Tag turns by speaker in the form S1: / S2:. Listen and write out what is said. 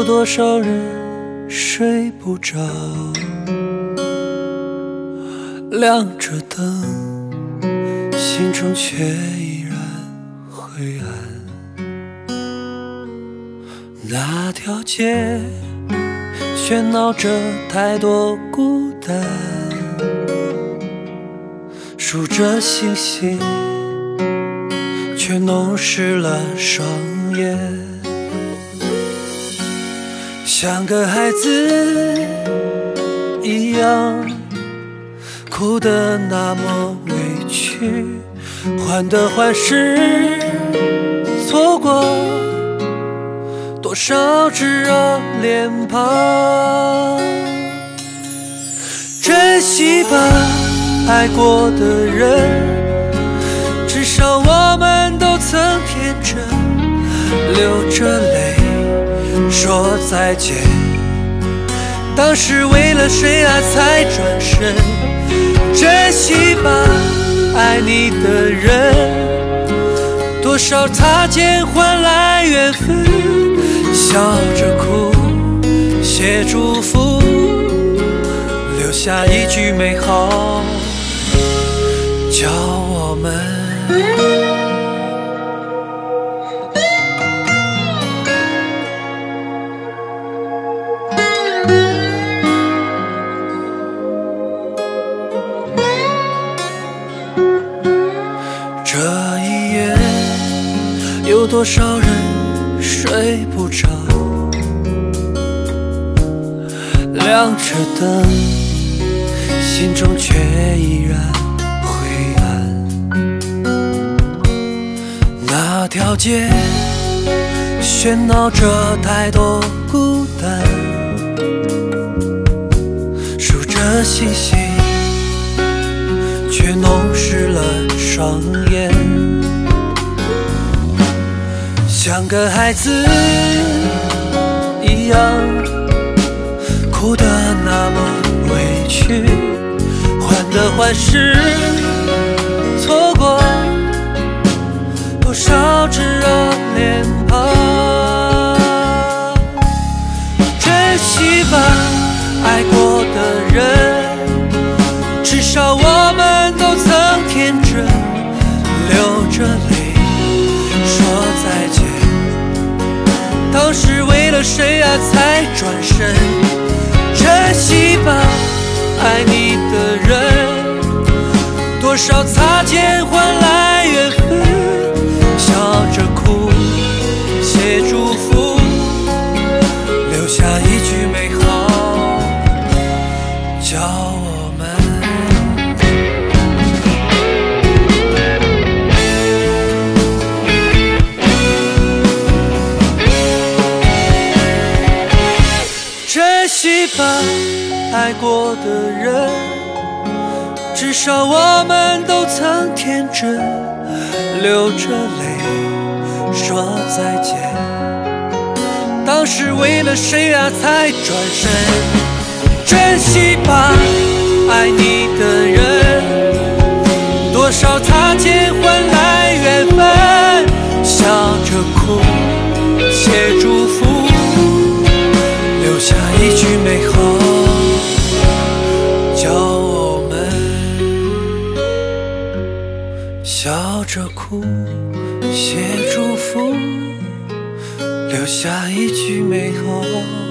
S1: 有多少人睡不着，亮着灯，心中却依然灰暗。那条街喧闹着太多孤单，数着星星，却弄湿了双眼。像个孩子一样，哭得那么委屈，患得患失，错过多少炙热脸庞。珍惜吧，爱过的人，至少我们都曾天真，流着泪说再见。当时为了谁啊才转身。珍惜吧，爱你的人，多少擦肩换来缘分，笑着哭，写祝福，留下一句美好，叫我们这一夜有多少人睡不着，亮着灯，心中却依然灰暗。那条街喧闹着太多孤单，数着星星，却弄湿了双眼。像个孩子一样，哭得那么委屈，患得患失，错过多少炙热脸庞。珍惜吧，爱过的人，至少我们都曾天真，流着泪说再见。当时为了谁啊才转身。珍惜吧，爱你的人，多少擦肩换来缘分，笑着哭，写祝福，留下一句美好，叫我们珍惜吧，爱过的人，至少我们都曾天真，流着泪说再见。当时为了谁啊才转身。珍惜吧，爱你的人，多少擦肩换来缘分，笑着哭，写祝福，留下一句美好，叫我们笑着哭，写祝福，留下一句美好。